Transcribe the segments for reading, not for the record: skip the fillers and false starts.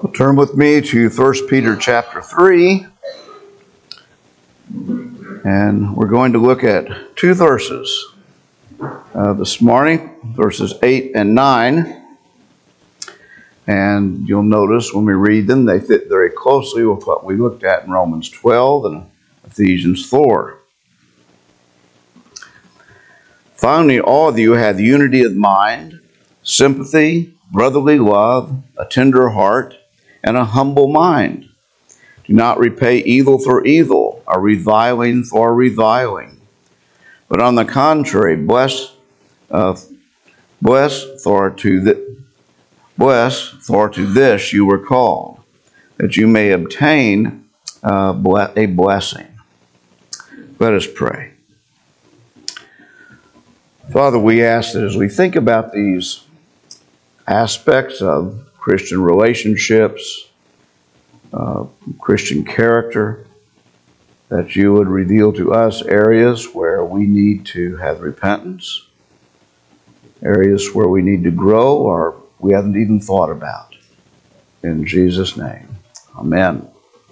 Turn with me to 1 Peter chapter 3, and we're going to look at two verses this morning, verses 8 and 9. And you'll notice when we read them, they fit very closely with what we looked at in Romans 12 and Ephesians 4. Finally, all of you have unity of mind, sympathy, brotherly love, a tender heart, and a humble mind. Do not repay evil for evil, or reviling for reviling. But on the contrary, bless, for to this you were called, that you may obtain a blessing. Let us pray. Father, we ask that as we think about these aspects of Christian relationships, Christian character, that you would reveal to us areas where we need to have repentance, areas where we need to grow or we haven't even thought about. In Jesus' name, amen.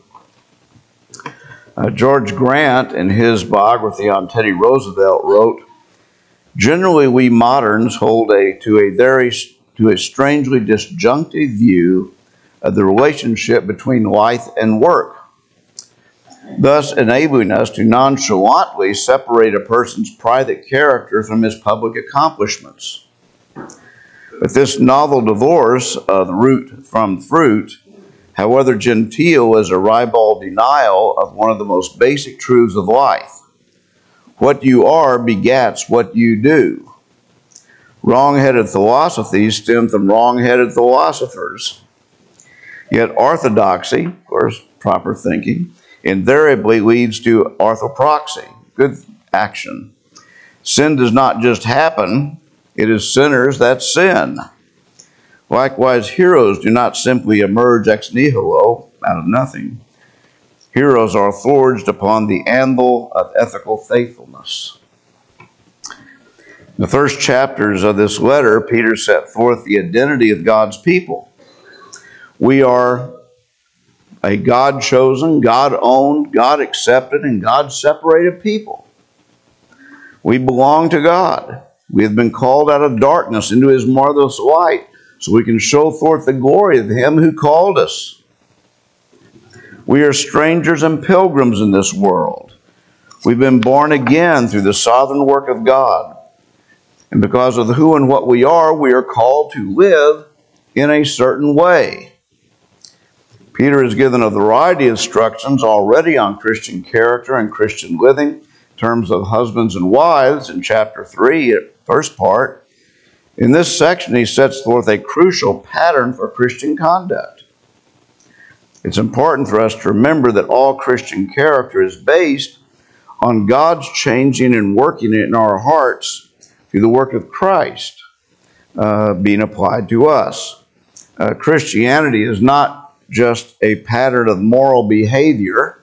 George Grant, in his biography on Teddy Roosevelt, wrote, "Generally, we moderns hold to a strangely disjunctive view of the relationship between life and work, thus enabling us to nonchalantly separate a person's private character from his public accomplishments. But this novel divorce of the root from fruit, however genteel, is a ribald denial of one of the most basic truths of life. What you are begets what you do. Wrong-headed philosophies stem from wrong-headed philosophers. Yet orthodoxy, of course, proper thinking, invariably leads to orthopraxy, good action. Sin does not just happen, it is sinners that sin. Likewise, heroes do not simply emerge ex nihilo, out of nothing. Heroes are forged upon the anvil of ethical faithfulness." In the first chapters of this letter, Peter set forth the identity of God's people. We are a God-chosen, God-owned, God-accepted, and God-separated people. We belong to God. We have been called out of darkness into His marvelous light so we can show forth the glory of Him who called us. We are strangers and pilgrims in this world. We've been born again through the sovereign work of God. And because of who and what we are called to live in a certain way. Peter has given a variety of instructions already on Christian character and Christian living in terms of husbands and wives in chapter 3, first part. In this section, he sets forth a crucial pattern for Christian conduct. It's important for us to remember that all Christian character is based on God's changing and working in our hearts through the work of Christ being applied to us. Christianity is not just a pattern of moral behavior.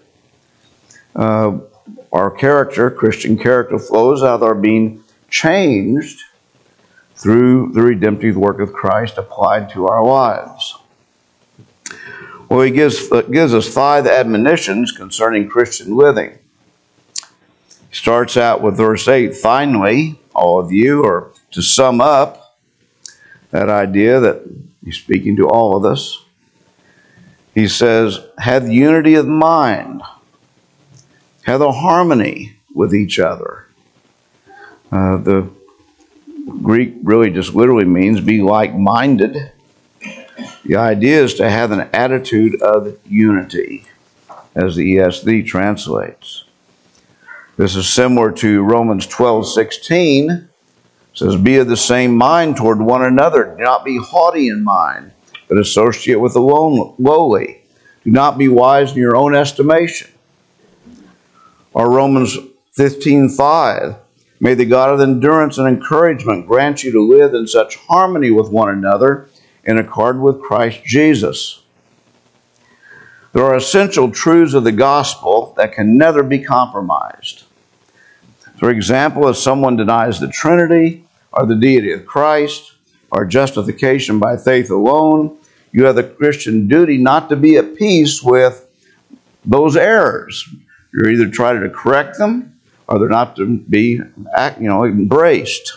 Our character, Christian character, flows out of our being changed through the redemptive work of Christ applied to our lives. Well, he gives us 5 admonitions concerning Christian living. He starts out with verse 8, "Finally, all of you," or to sum up that idea that he's speaking to all of us. He says, "Have unity of mind. Have a harmony with each other." The Greek really just literally means be like-minded. The idea is to have an attitude of unity, as the ESV translates. This is similar to Romans 12:16. It says, "Be of the same mind toward one another. Do not be haughty in mind, but associate with the lowly. Do not be wise in your own estimation." Or Romans 15:5, "May the God of endurance and encouragement grant you to live in such harmony with one another in accord with Christ Jesus." There are essential truths of the gospel that can never be compromised. For example, if someone denies the Trinity or the deity of Christ or justification by faith alone, you have the Christian duty not to be at peace with those errors. You're either trying to correct them or they're not to be embraced.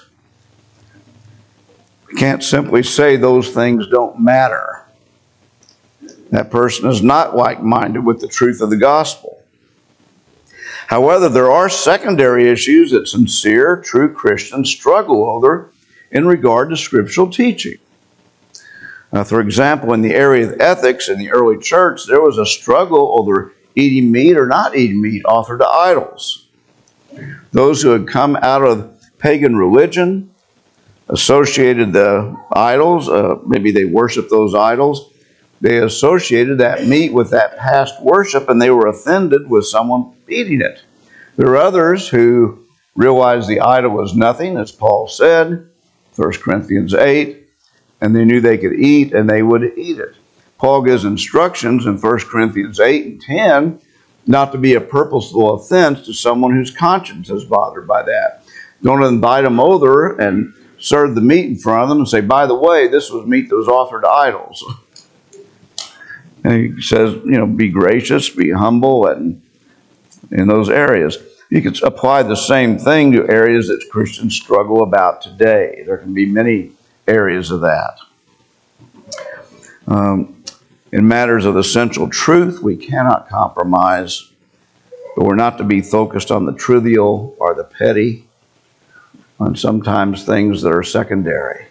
We can't simply say those things don't matter. That person is not like-minded with the truth of the gospel. However, there are secondary issues that sincere, true Christians struggle over in regard to scriptural teaching. For example, in the area of ethics in the early church, there was a struggle over eating meat or not eating meat offered to idols. Those who had come out of pagan religion associated the idols, maybe they worshiped those idols, they associated that meat with that past worship, and they were offended with someone eating it. There were others who realized the idol was nothing, as Paul said, 1 Corinthians 8, and they knew they could eat, and they would eat it. Paul gives instructions in 1 Corinthians 8 and 10 not to be a purposeful offense to someone whose conscience is bothered by that. Don't invite them over and serve the meat in front of them and say, by the way, this was meat that was offered to idols. And he says, be gracious, be humble, and in those areas. You could apply the same thing to areas that Christians struggle about today. There can be many areas of that. In matters of essential truth, we cannot compromise, but we're not to be focused on the trivial or the petty, and sometimes things that are secondary.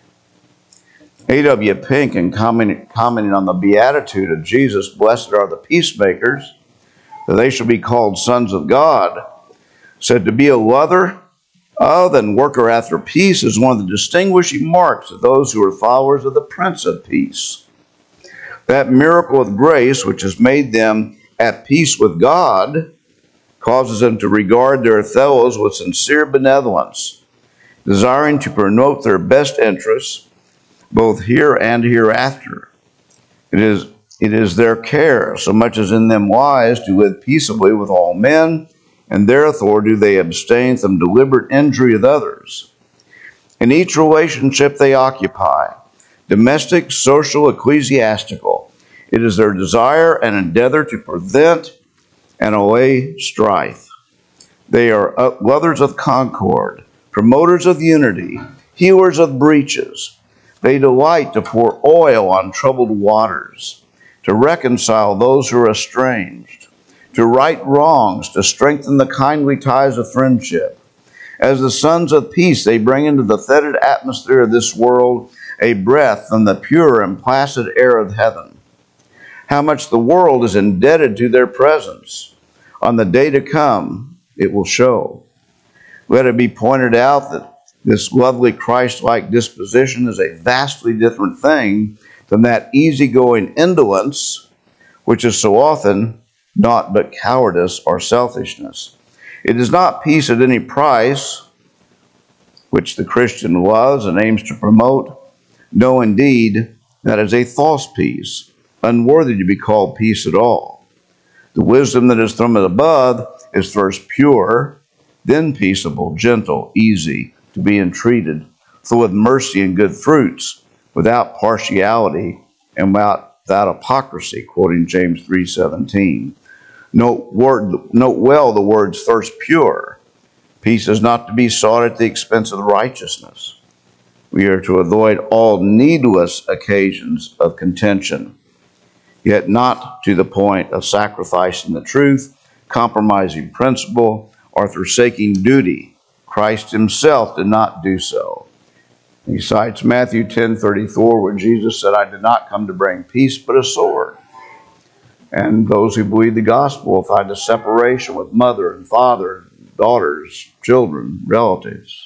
A.W. Pink, in commenting on the beatitude of Jesus, blessed are the peacemakers, that they shall be called sons of God, said to be a lover of and worker after peace is one of the distinguishing marks of those who are followers of the Prince of Peace. That miracle of grace which has made them at peace with God causes them to regard their fellows with sincere benevolence, desiring to promote their best interests both here and hereafter. It is their care, so much as in them lies, to live peaceably with all men, and therefore do they abstain from deliberate injury of others. In each relationship they occupy, domestic, social, ecclesiastical, it is their desire and endeavor to prevent and allay strife. They are lovers of concord, promoters of unity, healers of breaches. They delight to pour oil on troubled waters, to reconcile those who are estranged, to right wrongs, to strengthen the kindly ties of friendship. As the sons of peace, they bring into the fetid atmosphere of this world a breath from the pure and placid air of heaven. How much the world is indebted to their presence. On the day to come, it will show. Let it be pointed out that this lovely Christ-like disposition is a vastly different thing than that easygoing indolence, which is so often naught but cowardice or selfishness. It is not peace at any price, which the Christian loves and aims to promote. No, indeed, that is a false peace, unworthy to be called peace at all. The wisdom that is from above is first pure, then peaceable, gentle, easy to be entreated, full of mercy and good fruits, without partiality and without hypocrisy, quoting James 3:17. Note well the words first pure. Peace is not to be sought at the expense of righteousness. We are to avoid all needless occasions of contention, yet not to the point of sacrificing the truth, compromising principle, or forsaking duty. Christ himself did not do so. He cites Matthew 10:34, where Jesus said, I did not come to bring peace, but a sword. And those who believe the gospel will find a separation with mother and father, daughters, children, relatives.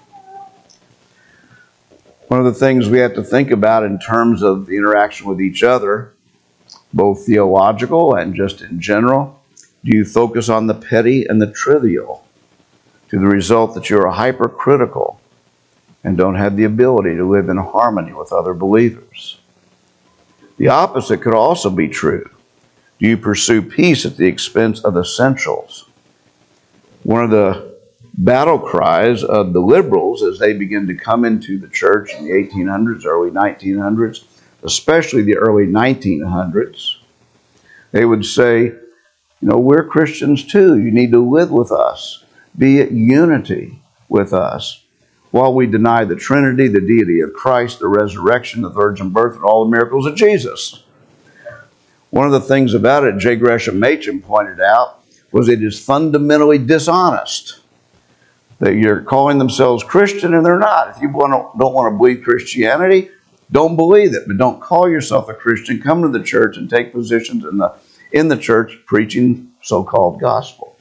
One of the things we have to think about in terms of the interaction with each other, both theological and just in general, do you focus on the petty and the trivial, to the result that you're hypercritical and don't have the ability to live in harmony with other believers? The opposite could also be true. Do you pursue peace at the expense of essentials? One of the battle cries of the liberals as they begin to come into the church in the 1800s, early 1900s, especially the early 1900s. They would say, we're Christians too. You need to live with us. Be at unity with us. While we deny the Trinity, the deity of Christ, the resurrection, the virgin birth, and all the miracles of Jesus. One of the things about it, J. Gresham Machen pointed out, was it is fundamentally dishonest that you're calling themselves Christian and they're not. If you don't want to believe Christianity, don't believe it, but don't call yourself a Christian. Come to the church and take positions in the church preaching so-called gospel.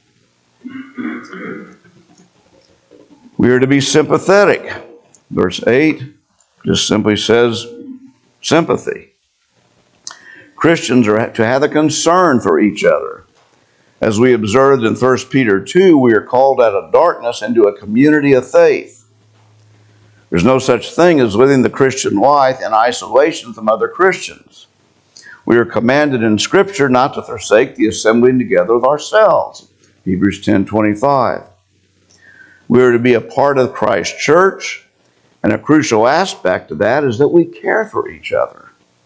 We are to be sympathetic. Verse 8 just simply says sympathy. Christians are to have a concern for each other. As we observed in 1 Peter 2, we are called out of darkness into a community of faith. There's no such thing as living the Christian life in isolation from other Christians. We are commanded in Scripture not to forsake the assembling together of ourselves. Hebrews 10:25. We are to be a part of Christ's church, and a crucial aspect of that is that we care for each other.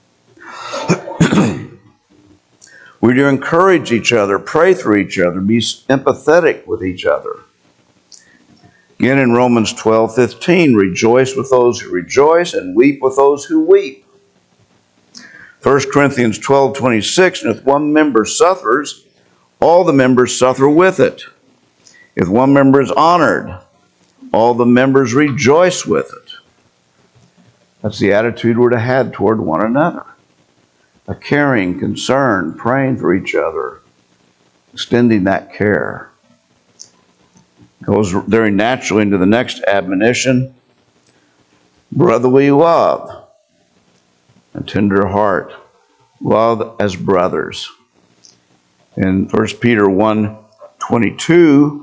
We're to encourage each other, pray for each other, be empathetic with each other. Again in Romans 12:15, rejoice with those who rejoice and weep with those who weep. 1 Corinthians 12:26, and if one member suffers, all the members suffer with it. If one member is honored, all the members rejoice with it. That's the attitude we're to have toward one another. A caring concern, praying for each other, extending that care. Goes very naturally into the next admonition, brotherly love, a tender heart, love as brothers. In 1 Peter 1:22,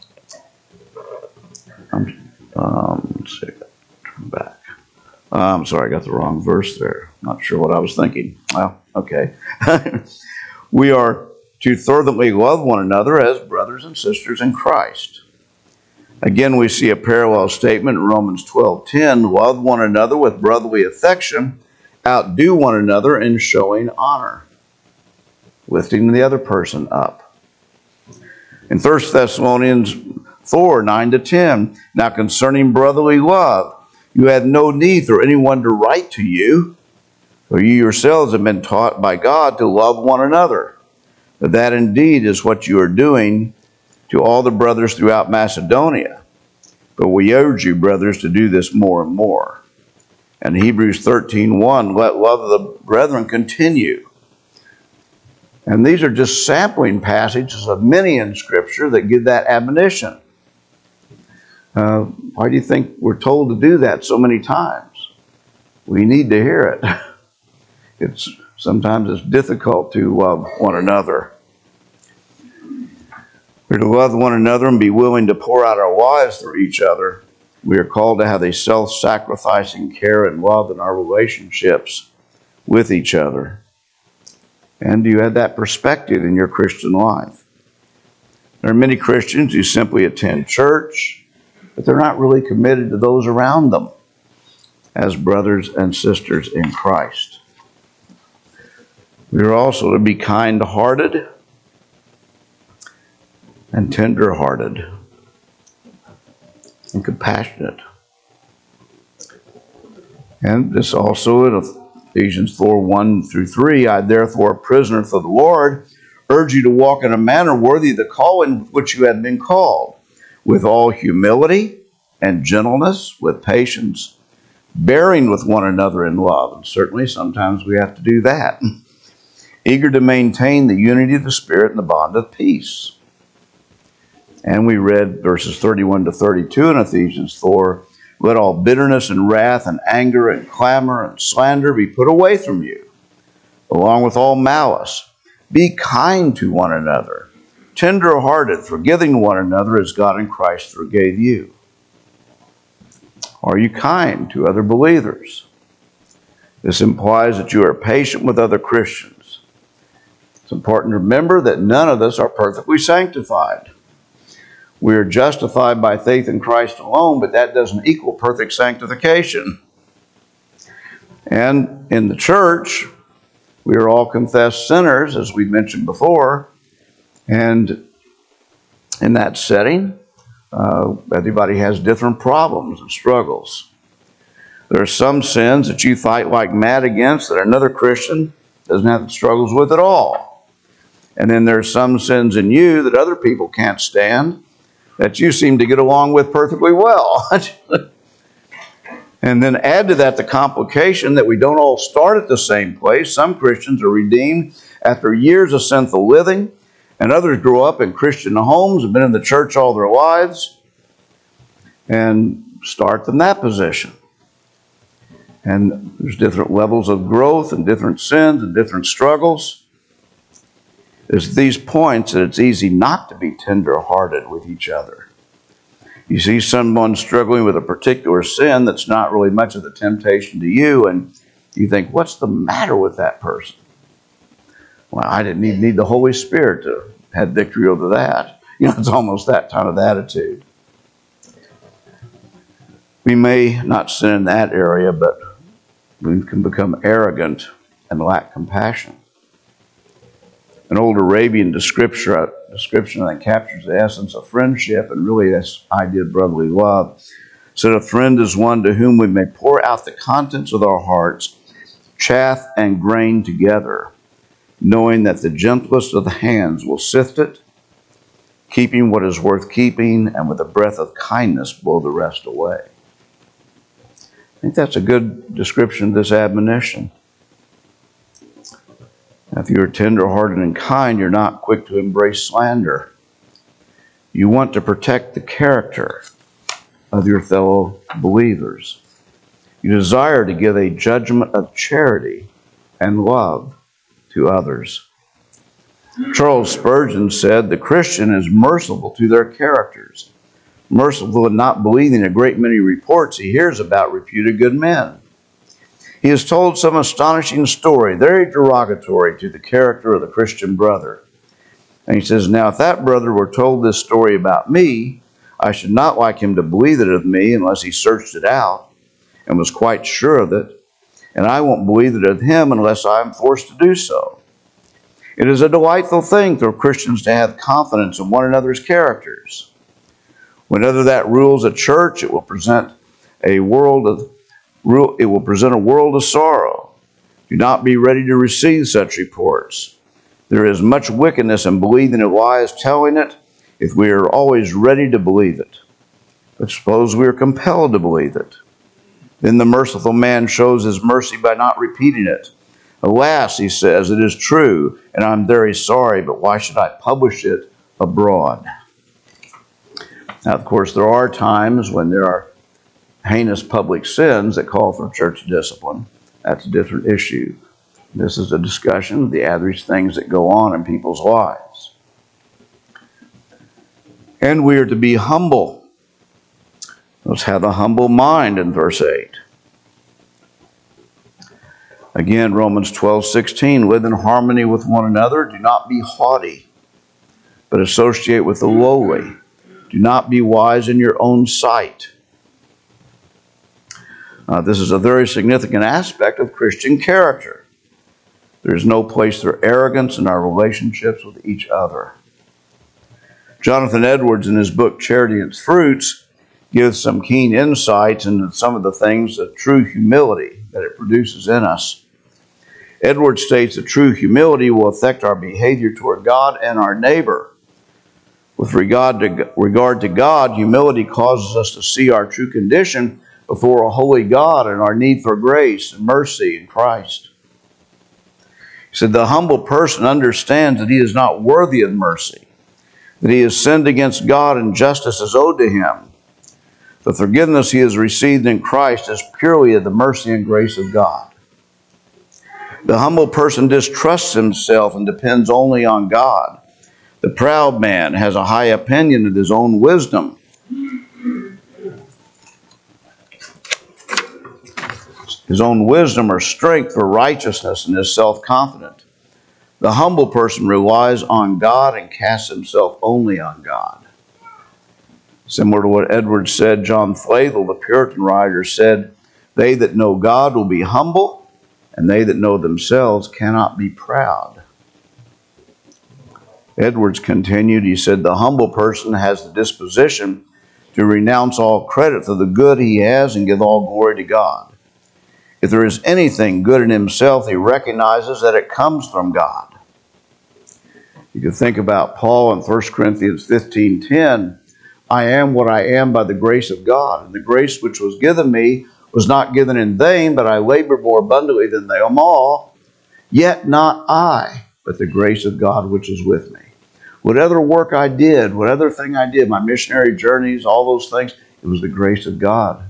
let's see, turn back. I'm sorry, I got the wrong verse there. Not sure what I was thinking. Well, okay. We are to thoroughly love one another as brothers and sisters in Christ. Again, we see a parallel statement in Romans 12:10, love one another with brotherly affection, outdo one another in showing honor, lifting the other person up. In 1 Thessalonians 4:9-10, now concerning brotherly love, you have no need for anyone to write to you, for you yourselves have been taught by God to love one another. But that indeed is what you are doing to all the brothers throughout Macedonia. But we urge you, brothers, to do this more and more. And Hebrews 13:1, let love of the brethren continue. And these are just sampling passages of many in Scripture that give that admonition. Why do you think we're told to do that so many times? We need to hear it. Sometimes it's difficult to love one another. We're to love one another and be willing to pour out our lives for each other. We are called to have a self-sacrificing care and love in our relationships with each other. And do you have that perspective in your Christian life? There are many Christians who simply attend church, but they're not really committed to those around them as brothers and sisters in Christ. We are also to be kind-hearted and tender-hearted and compassionate. And this also in Ephesians 4:1-3, I therefore, a prisoner for the Lord, urge you to walk in a manner worthy of the calling which you have been called, with all humility and gentleness, with patience, bearing with one another in love. And certainly sometimes we have to do that. Eager to maintain the unity of the Spirit and the bond of peace. And we read verses 31-32 in Ephesians 4, let all bitterness and wrath and anger and clamor and slander be put away from you, along with all malice. Be kind to one another, tender-hearted, forgiving one another as God in Christ forgave you. Are you kind to other believers? This implies that you are patient with other Christians. It's important to remember that none of us are perfectly sanctified. We are justified by faith in Christ alone, but that doesn't equal perfect sanctification. And in the church, we are all confessed sinners, as we mentioned before. And in that setting, everybody has different problems and struggles. There are some sins that you fight like mad against that another Christian doesn't have struggles with at all. And then there's some sins in you that other people can't stand that you seem to get along with perfectly well. And then add to that the complication that we don't all start at the same place. Some Christians are redeemed after years of sinful living, and others grow up in Christian homes, have been in the church all their lives, and start from that position. And there's different levels of growth and different sins and different struggles. It's these points that it's easy not to be tender-hearted with each other. You see someone struggling with a particular sin that's not really much of a temptation to you, and you think, what's the matter with that person? Well, I didn't need the Holy Spirit to have victory over that. It's almost that kind of attitude. We may not sin in that area, but we can become arrogant and lack compassion. An old Arabian description that captures the essence of friendship and really this idea of brotherly love. Said a friend is one to whom we may pour out the contents of our hearts, chaff and grain together, knowing that the gentlest of the hands will sift it, keeping what is worth keeping, and with a breath of kindness blow the rest away. I think that's a good description of this admonition. If you're tender-hearted and kind, you're not quick to embrace slander. You want to protect the character of your fellow believers. You desire to give a judgment of charity and love to others. Charles Spurgeon said, the Christian is merciful to their characters, merciful in not believing a great many reports he hears about reputed good men. He has told some astonishing story, very derogatory to the character of the Christian brother. And he says, now if that brother were told this story about me, I should not like him to believe it of me unless he searched it out and was quite sure of it. And I won't believe it of him unless I am forced to do so. It is a delightful thing for Christians to have confidence in one another's characters. Whenever that rules a church, it will present a world of sorrow. Do not be ready to receive such reports. There is much wickedness in believing a lie as telling it, if we are always ready to believe it. But suppose we are compelled to believe it. Then the merciful man shows his mercy by not repeating it. Alas, he says, it is true, and I'm very sorry, but why should I publish it abroad? Now, of course, there are times when there are heinous public sins that call for church discipline. That's a different issue. This is a discussion of the average things that go on in people's lives. And we are to be humble. Let's have a humble mind in verse 8. Again, Romans 12:16, live in harmony with one another. Do not be haughty, but associate with the lowly. Do not be wise in your own sight. This is a very significant aspect of Christian character. There is no place for arrogance in our relationships with each other. Jonathan Edwards, in his book Charity and Its Fruits, gives some keen insights into some of the things of true humility that it produces in us. Edwards states that true humility will affect our behavior toward God and our neighbor. With regard to God, humility causes us to see our true condition before a holy God and our need for grace and mercy in Christ. He said, the humble person understands that he is not worthy of mercy, that he has sinned against God and justice is owed to him. The forgiveness he has received in Christ is purely of the mercy and grace of God. The humble person distrusts himself and depends only on God. The proud man has a high opinion of his own wisdom. His own wisdom or strength for righteousness and is self-confident. The humble person relies on God and casts himself only on God. Similar to what Edwards said, John Flavel, the Puritan writer, said They that know God will be humble, and they that know themselves cannot be proud. Edwards continued, he said, the humble person has the disposition to renounce all credit for the good he has and give all glory to God. If there is anything good in himself, he recognizes that it comes from God. You can think about Paul in 1 Corinthians 15:10. I am what I am by the grace of God, and the grace which was given me was not given in vain, but I labored more abundantly than them all. Yet not I, but the grace of God which is with me. Whatever work I did, whatever thing I did, my missionary journeys, all those things, it was the grace of God.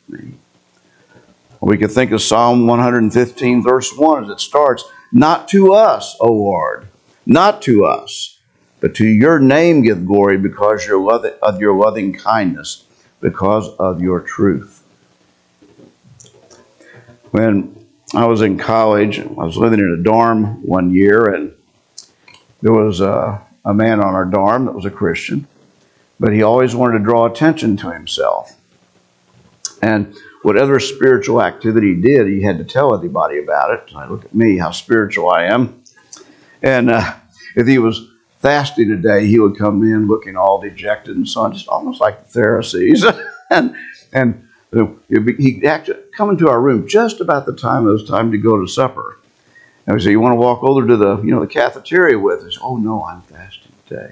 We could think of Psalm 115, verse 1, as it starts, not to us, O Lord, not to us, but to your name give glory because of your loving kindness, because of your truth. When I was in college, I was living in a dorm one year, and there was a man on our dorm that was a Christian, but he always wanted to draw attention to himself. And whatever spiritual activity he did, he had to tell everybody about it. So I look at me, how spiritual I am. And if he was fasting a day, he would come in looking all dejected and so on, just almost like the Pharisees. and he'd actually come into our room just about the time it was time to go to supper. And we say, you want to walk over to the cafeteria with us? Oh, no, I'm fasting today.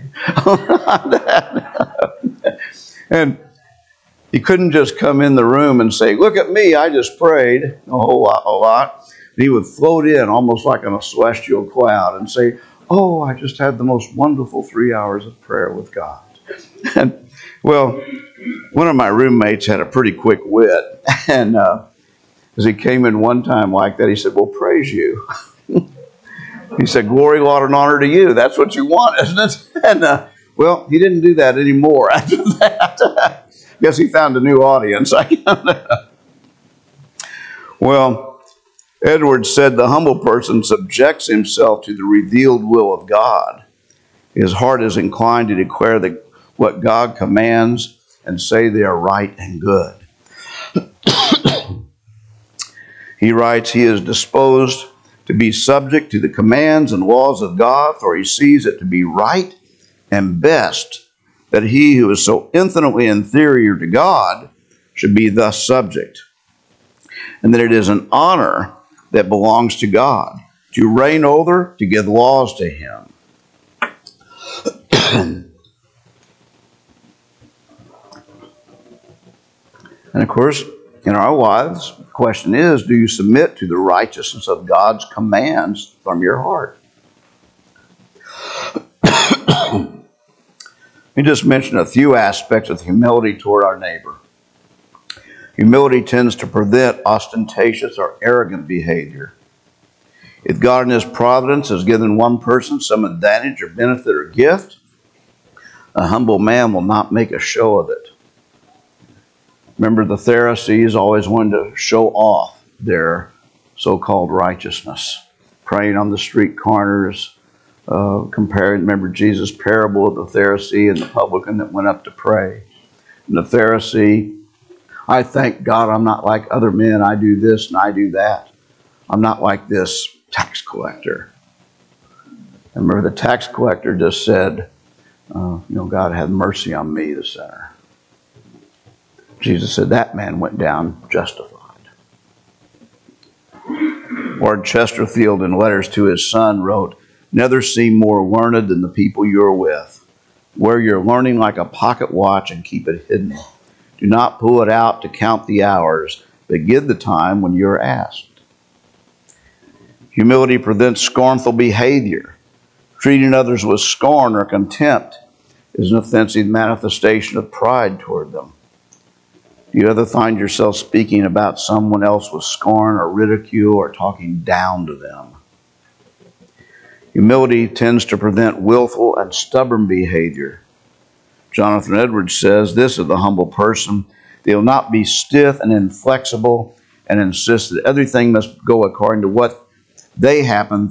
And he couldn't just come in the room and say, look at me, I just prayed a whole lot. He would float in almost like on a celestial cloud and say, oh, I just had the most wonderful 3 hours of prayer with God. And, well, one of my roommates had a pretty quick wit. And as he came in one time like that, he said, well, praise you. He said, glory, laud, and honor to you. That's what you want, isn't it? And, well, he didn't do that anymore after that. Guess he found a new audience. Well, Edwards said the humble person subjects himself to the revealed will of God. His heart is inclined to declare what God commands and say they are right and good. He writes, he is disposed to be subject to the commands and laws of God, for he sees it to be right and best that he who is so infinitely inferior to God should be thus subject, and that it is an honor that belongs to God to reign over, to give laws to him. And of course, in our lives, the question is, do you submit to the righteousness of God's commands from your heart? Let me just mention a few aspects of humility toward our neighbor. Humility tends to prevent ostentatious or arrogant behavior. If God in his providence has given one person some advantage or benefit or gift, a humble man will not make a show of it. Remember, the Pharisees always wanted to show off their so-called righteousness, praying on the street corners, remember Jesus' parable of the Pharisee and the publican that went up to pray. And the Pharisee, I thank God I'm not like other men. I do this and I do that. I'm not like this tax collector. And remember, the tax collector just said, God have mercy on me, the sinner. Jesus said that man went down justified. Lord Chesterfield, in letters to his son, wrote, never seem more learned than the people you're with. Wear your learning like a pocket watch and keep it hidden. Do not pull it out to count the hours, but give the time when you're asked. Humility prevents scornful behavior. Treating others with scorn or contempt is an offensive manifestation of pride toward them. Do you ever find yourself speaking about someone else with scorn or ridicule or talking down to them? Humility tends to prevent willful and stubborn behavior. Jonathan Edwards says this of the humble person: they will not be stiff and inflexible and insist that everything must go according to what they happen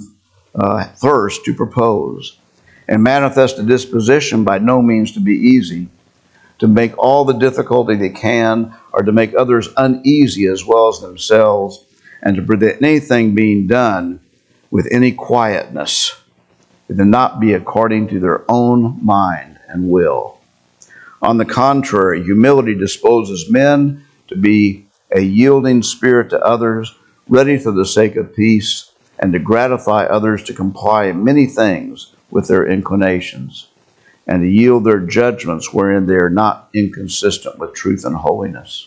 first to propose, and manifest a disposition by no means to be easy, to make all the difficulty they can, or to make others uneasy as well as themselves, and to prevent anything being done with any quietness, it will not be according to their own mind and will. On the contrary, humility disposes men to be a yielding spirit to others, ready for the sake of peace, and to gratify others to comply in many things with their inclinations, and to yield their judgments wherein they are not inconsistent with truth and holiness.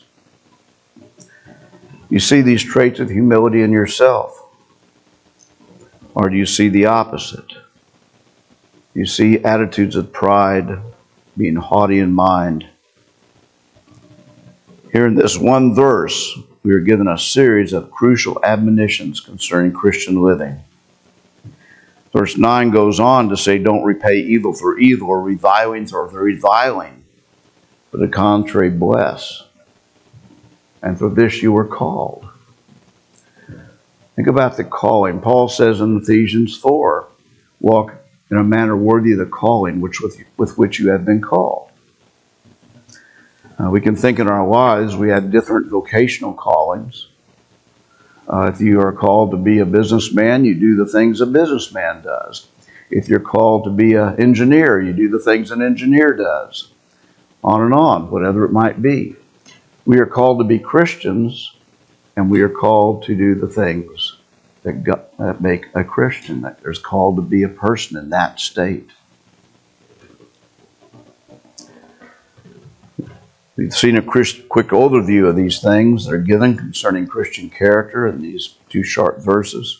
You see these traits of humility in yourself? Or do you see the opposite? You see attitudes of pride, being haughty in mind. Here in this one verse, we are given a series of crucial admonitions concerning Christian living. Verse 9 goes on to say, don't repay evil for evil or revilings or for reviling, but the contrary bless. And for this you were called. Think about the calling. Paul says in Ephesians 4, walk in a manner worthy of the calling with which you have been called. We can think in our lives we have different vocational callings. If you are called to be a businessman, you do the things a businessman does. If you're called to be an engineer, you do the things an engineer does. On and on, whatever it might be. We are called to be Christians, and we are called to do the things that make a Christian, that there's called to be a person in that state. We've seen a quick overview of these things that are given concerning Christian character in these two short verses.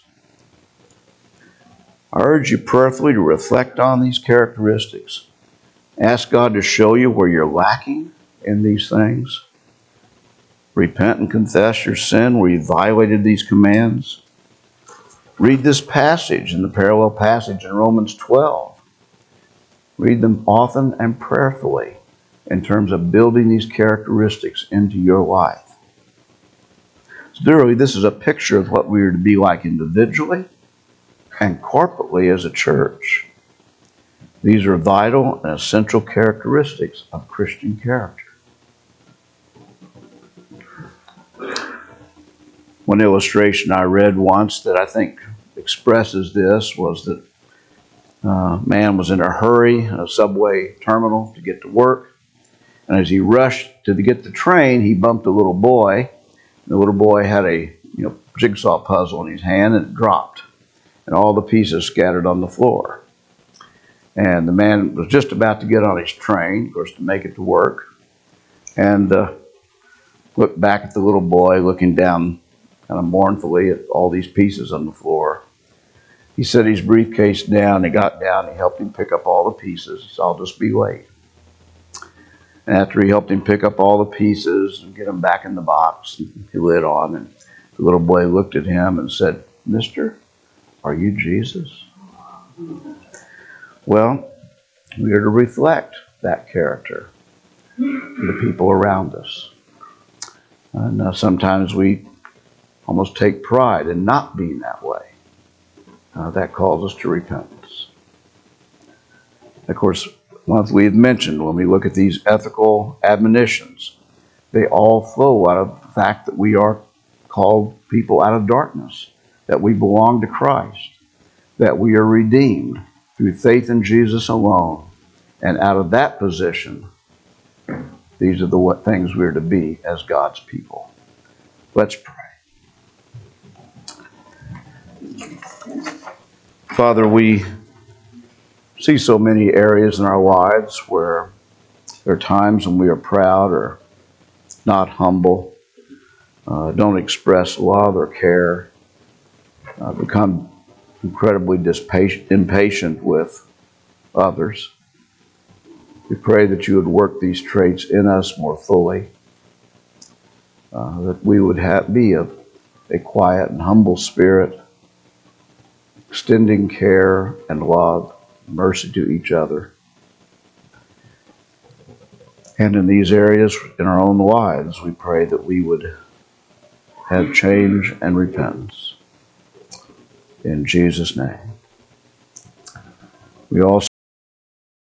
I urge you prayerfully to reflect on these characteristics. Ask God to show you where you're lacking in these things. Repent and confess your sin where you violated these commands. Read this passage and the parallel passage in Romans 12. Read them often and prayerfully in terms of building these characteristics into your life. So really, this is a picture of what we are to be like individually and corporately as a church. These are vital and essential characteristics of Christian character. One illustration I read once that I think expresses this was that a man was in a hurry in a subway terminal to get to work. And as he rushed to get the train, he bumped a little boy. The little boy had a jigsaw puzzle in his hand, and it dropped. And all the pieces scattered on the floor. And the man was just about to get on his train, of course, to make it to work. And looked back at the little boy, looking down kind of mournfully at all these pieces on the floor. He set his briefcase down. He got down. He helped him pick up all the pieces. He said, I'll just be late. And after he helped him pick up all the pieces and get them back in the box, he lit on, and the little boy looked at him and said, Mister, are you Jesus? Well, we are to reflect that character to the people around us. And sometimes we almost take pride in not being that way. That calls us to repentance. Of course, once we've mentioned, when we look at these ethical admonitions, they all flow out of the fact that we are called people out of darkness, that we belong to Christ, that we are redeemed through faith in Jesus alone. And out of that position, these are the things we're to be as God's people. Let's pray. Father, we see so many areas in our lives where there are times when we are proud or not humble, don't express love or care, become incredibly impatient with others. We pray that you would work these traits in us more fully, that we would be a quiet and humble spirit, extending care and love, mercy to each other. And in these areas in our own lives, we pray that we would have change and repentance. In Jesus' name. We also